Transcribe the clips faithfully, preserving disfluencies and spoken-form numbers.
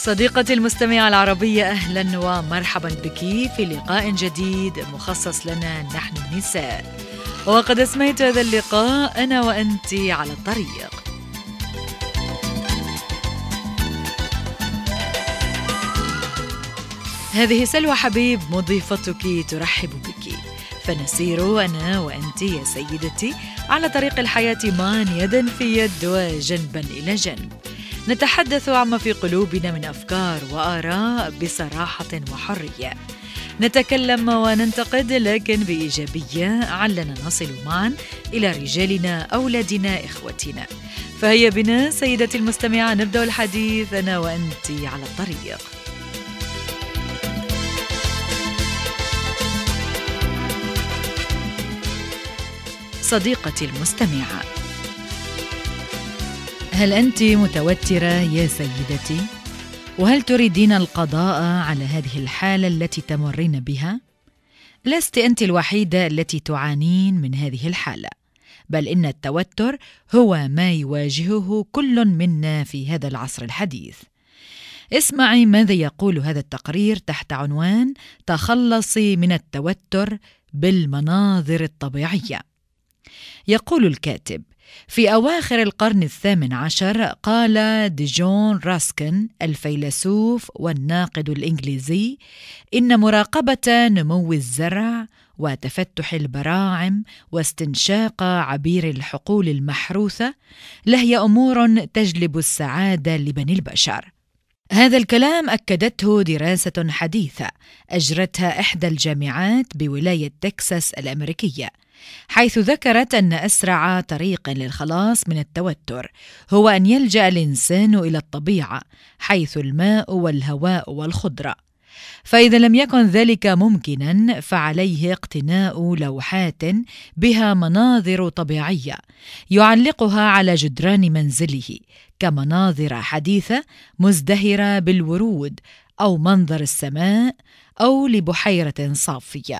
صديقتي المستمعة العربية، أهلا ومرحبا بك في لقاء جديد مخصص لنا نحن النساء. وقد أسميت هذا اللقاء أنا وأنت على الطريق. هذه سلوى حبيب مضيفتك ترحب بك، فنسير أنا وأنت يا سيدتي على طريق الحياة معا يدا في يد وجنبا إلى جنب، نتحدث عما في قلوبنا من أفكار وآراء بصراحة وحرية، نتكلم وننتقد لكن بإيجابية، علنا نصل معا إلى رجالنا، أولادنا، إخوتنا. فهيا بنا سيدتي المستمعة نبدأ الحديث أنا وأنت على الطريق. صديقتي المستمعة، هل أنت متوترة يا سيدتي؟ وهل تريدين القضاء على هذه الحالة التي تمرين بها؟ لست أنت الوحيدة التي تعانين من هذه الحالة، بل إن التوتر هو ما يواجهه كل منا في هذا العصر الحديث. اسمعي ماذا يقول هذا التقرير تحت عنوان تخلصي من التوتر بالمناظر الطبيعية. يقول الكاتب: في أواخر القرن الثامن عشر قال جون راسكن الفيلسوف والناقد الإنجليزي إن مراقبة نمو الزرع وتفتح البراعم واستنشاق عبير الحقول المحروثة لهي أمور تجلب السعادة لبني البشر. هذا الكلام أكدته دراسة حديثة أجرتها إحدى الجامعات بولاية تكساس الأمريكية، حيث ذكرت أن أسرع طريق للخلاص من التوتر هو أن يلجأ الإنسان إلى الطبيعة، حيث الماء والهواء والخضرة. فإذا لم يكن ذلك ممكناً فعليه اقتناء لوحات بها مناظر طبيعية يعلقها على جدران منزله، كمناظر حديثة مزدهرة بالورود أو منظر السماء أو لبحيرة صافية.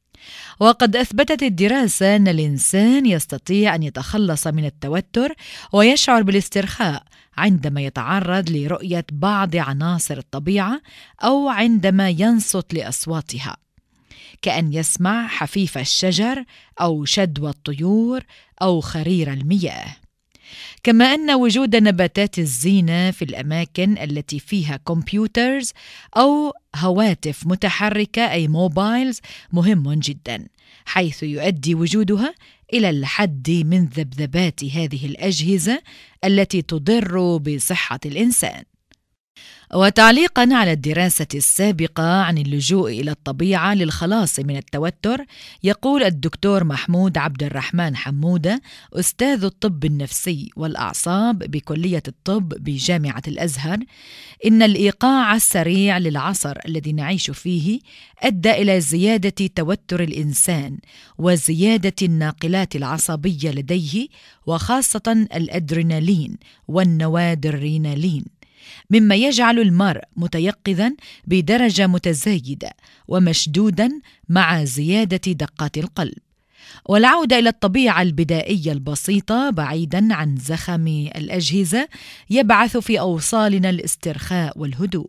وقد أثبتت الدراسة أن الإنسان يستطيع أن يتخلص من التوتر ويشعر بالاسترخاء عندما يتعرض لرؤية بعض عناصر الطبيعة أو عندما ينصت لأصواتها، كأن يسمع حفيف الشجر أو شدوى الطيور أو خرير المياه. كما أن وجود نباتات الزينة في الأماكن التي فيها كمبيوترز أو هواتف متحركة أي موبايلز مهم جدا، حيث يؤدي وجودها إلى الحد من ذبذبات هذه الأجهزة التي تضر بصحة الإنسان. وتعليقاً على الدراسة السابقة عن اللجوء إلى الطبيعة للخلاص من التوتر، يقول الدكتور محمود عبد الرحمن حمودة أستاذ الطب النفسي والأعصاب بكلية الطب بجامعة الأزهر إن الإيقاع السريع للعصر الذي نعيش فيه أدى إلى زيادة توتر الإنسان وزيادة الناقلات العصبية لديه، وخاصة الأدرينالين والنوادرينالين، مما يجعل المرء متيقظاً بدرجة متزايدة ومشدوداً مع زيادة دقات القلب. والعودة إلى الطبيعة البدائية البسيطة بعيداً عن زخم الأجهزة يبعث في أوصالنا الاسترخاء والهدوء.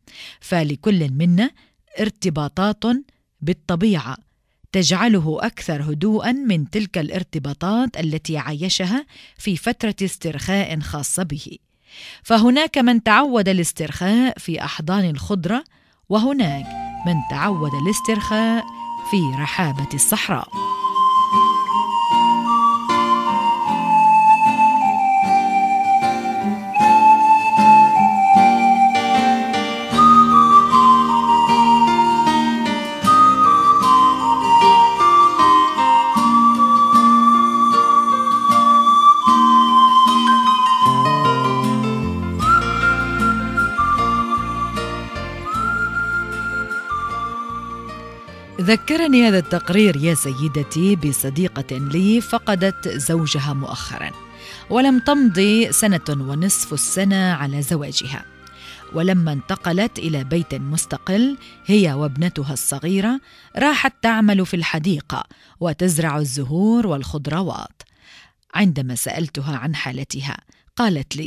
فلكل منا ارتباطات بالطبيعة تجعله أكثر هدوءاً من تلك الارتباطات التي عايشها في فترة استرخاء خاصة به. فهناك من تعود الاسترخاء في أحضان الخضرة، وهناك من تعود الاسترخاء في رحابة الصحراء. ذكرني هذا التقرير يا سيدتي بصديقة لي فقدت زوجها مؤخرا، ولم تمضي سنة ونصف السنة على زواجها، ولما انتقلت إلى بيت مستقل هي وابنتها الصغيرة راحت تعمل في الحديقة وتزرع الزهور والخضروات. عندما سألتها عن حالتها قالت لي: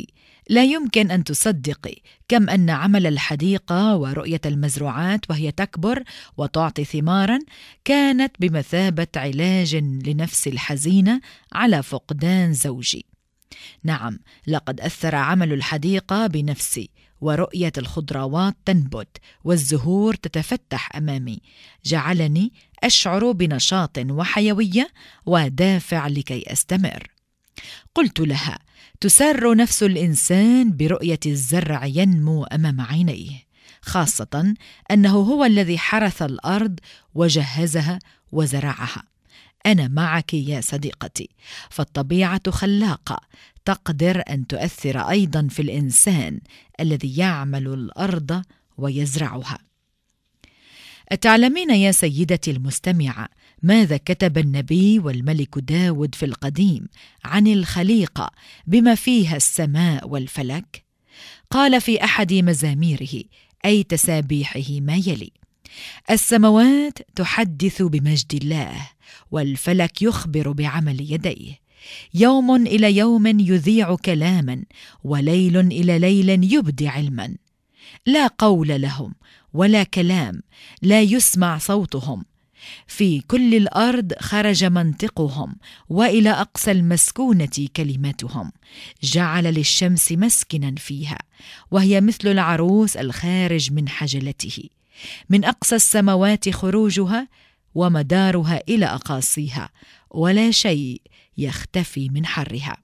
لا يمكن أن تصدقي كم أن عمل الحديقة ورؤية المزروعات وهي تكبر وتعطي ثماراً كانت بمثابة علاج لنفسي الحزينة على فقدان زوجي. نعم، لقد أثر عمل الحديقة بنفسي، ورؤية الخضروات تنبت والزهور تتفتح أمامي جعلني أشعر بنشاط وحيوية ودافع لكي أستمر. قلت لها: تسر نفس الإنسان برؤية الزرع ينمو أمام عينيه، خاصة أنه هو الذي حرث الأرض وجهزها وزرعها. أنا معك يا صديقتي، فالطبيعة خلاقة تقدر أن تؤثر أيضا في الإنسان الذي يعمل الأرض ويزرعها. أتعلمين يا سيدتي المستمعة ماذا كتب النبي والملك داود في القديم عن الخليقة بما فيها السماء والفلك؟ قال في أحد مزاميره أي تسابيحه ما يلي: السماوات تحدث بمجد الله، والفلك يخبر بعمل يديه. يوم إلى يوم يذيع كلاما، وليل إلى ليل يبدي علما. لا قول لهم ولا كلام، لا يسمع صوتهم. في كل الأرض خرج منطقهم، وإلى أقصى المسكونة كلمتهم. جعل للشمس مسكنا فيها، وهي مثل العروس الخارج من حجلته. من أقصى السماوات خروجها، ومدارها إلى أقاصيها، ولا شيء يختفي من حرها.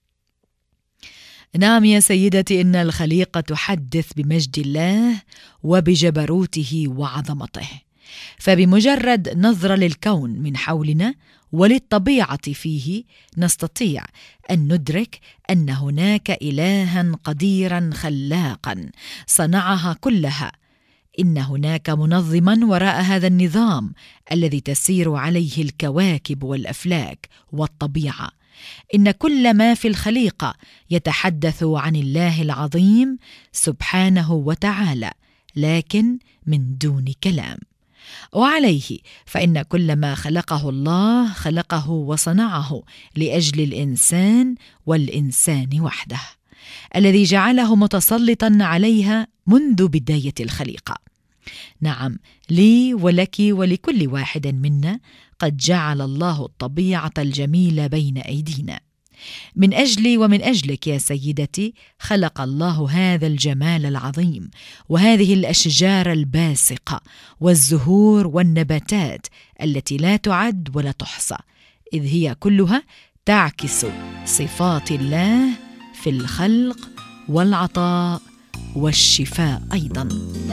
نعم يا سيدتي، إن الخليقة تحدث بمجد الله وبجبروته وعظمته. فبمجرد نظرة للكون من حولنا وللطبيعة فيه نستطيع أن ندرك أن هناك إلها قديرا خلاقا صنعها كلها. إن هناك منظما وراء هذا النظام الذي تسير عليه الكواكب والأفلاك والطبيعة. إن كل ما في الخليقة يتحدث عن الله العظيم سبحانه وتعالى، لكن من دون كلام. وعليه فإن كل ما خلقه الله خلقه وصنعه لأجل الإنسان والإنسان وحده، الذي جعله متسلطا عليها منذ بداية الخليقة. نعم، لي ولك ولكل واحد منا قد جعل الله الطبيعة الجميلة بين أيدينا. من أجلي ومن أجلك يا سيدتي خلق الله هذا الجمال العظيم، وهذه الأشجار الباسقة والزهور والنباتات التي لا تعد ولا تحصى، إذ هي كلها تعكس صفات الله في الخلق والعطاء والشفاء أيضا.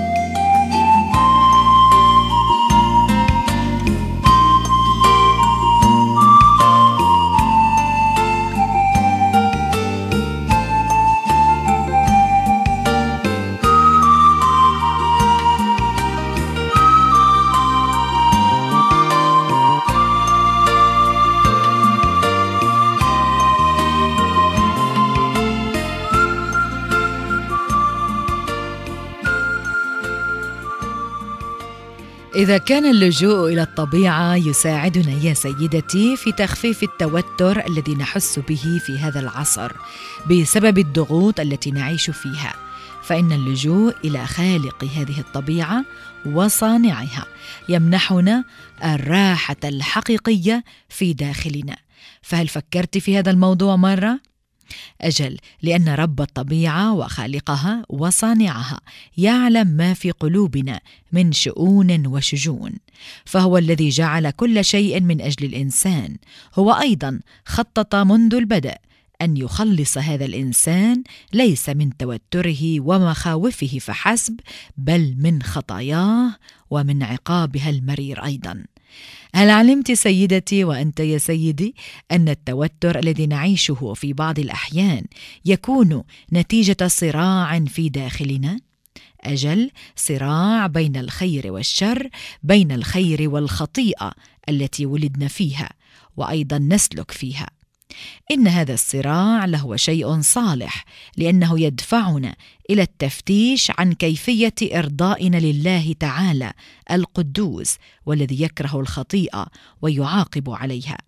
إذا كان اللجوء إلى الطبيعة يساعدنا يا سيدتي في تخفيف التوتر الذي نحس به في هذا العصر بسبب الضغوط التي نعيش فيها، فإن اللجوء إلى خالق هذه الطبيعة وصانعها يمنحنا الراحة الحقيقية في داخلنا. فهل فكرت في هذا الموضوع مرة؟ أجل، لأن رب الطبيعة وخالقها وصانعها يعلم ما في قلوبنا من شؤون وشجون، فهو الذي جعل كل شيء من أجل الإنسان. هو أيضا خطط منذ البدء أن يخلص هذا الإنسان ليس من توتره ومخاوفه فحسب، بل من خطاياه ومن عقابها المرير أيضا. هل علمت سيدتي وأنت يا سيدي أن التوتر الذي نعيشه في بعض الأحيان يكون نتيجة صراع في داخلنا؟ أجل، صراع بين الخير والشر، بين الخير والخطيئة التي ولدنا فيها وأيضا نسلك فيها. إن هذا الصراع له شيء صالح، لأنه يدفعنا إلى التفتيش عن كيفية إرضائنا لله تعالى القدوس، والذي يكره الخطيئة ويعاقب عليها.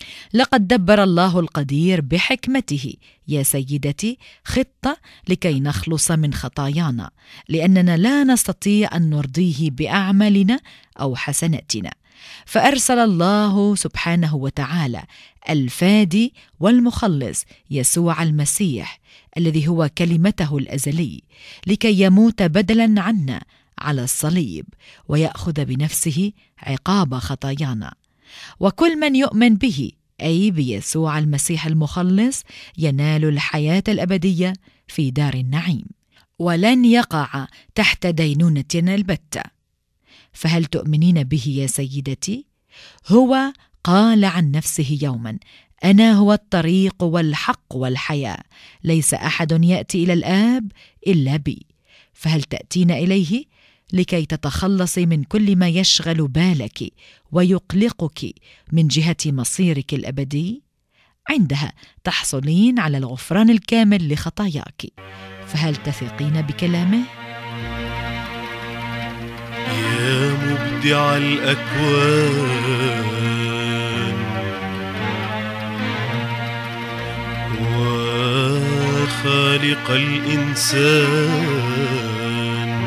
لقد دبر الله القدير بحكمته يا سيدتي خطة لكي نخلص من خطايانا، لأننا لا نستطيع أن نرضيه بأعمالنا أو حسناتنا، فأرسل الله سبحانه وتعالى الفادي والمخلص يسوع المسيح الذي هو كلمته الأزلي لكي يموت بدلاً عنا على الصليب ويأخذ بنفسه عقاب خطايانا. وكل من يؤمن به، أي بيسوع المسيح المخلص، ينال الحياة الأبدية في دار النعيم ولن يقع تحت دينونة البتة. فهل تؤمنين به يا سيدتي؟ هو قال عن نفسه يوما: أنا هو الطريق والحق والحياة، ليس أحد يأتي إلى الآب إلا بي. فهل تأتين إليه لكي تتخلصي من كل ما يشغل بالك ويقلقك من جهة مصيرك الأبدي؟ عندها تحصلين على الغفران الكامل لخطاياك. فهل تثقين بكلامه؟ يا مبدع الأكوان وخالق الإنسان،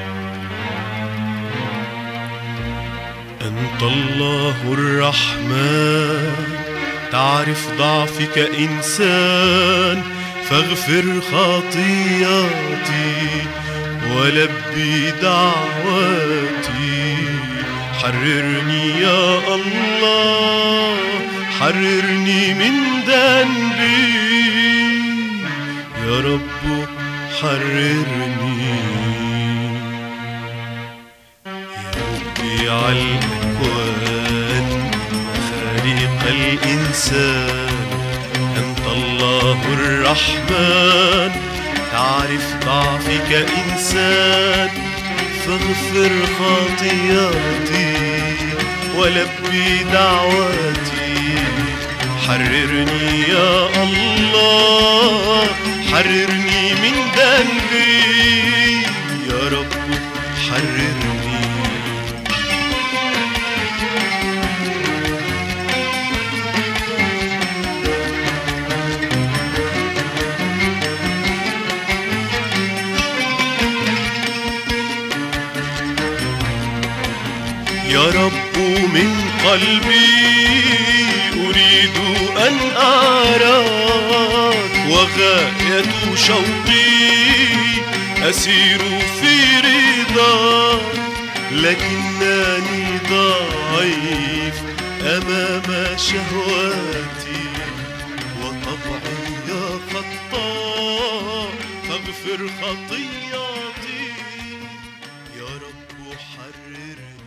أنت الله الرحمن، تعرف ضعفي كإنسان، فاغفر خطياتي ولبي دعواتي. حررني يا الله، حررني من ذنبي يا رب، حررني. يا مبدع الأكوان خالق الإنسان، أنت الله الرحمن، تعرف ضعفي كإنسان، فاغفر خطياتي ولبي دعواتي. حررني يا الله، حررني من ذنبي يا رب، حررني. يا رب من قلبي أريد أن أراك، وغاية شوقي أسير في رضاك، لكنني ضعيف أمام شهواتي، وطبعي خطاء، فاغفر خطياتي يا رب، حررني.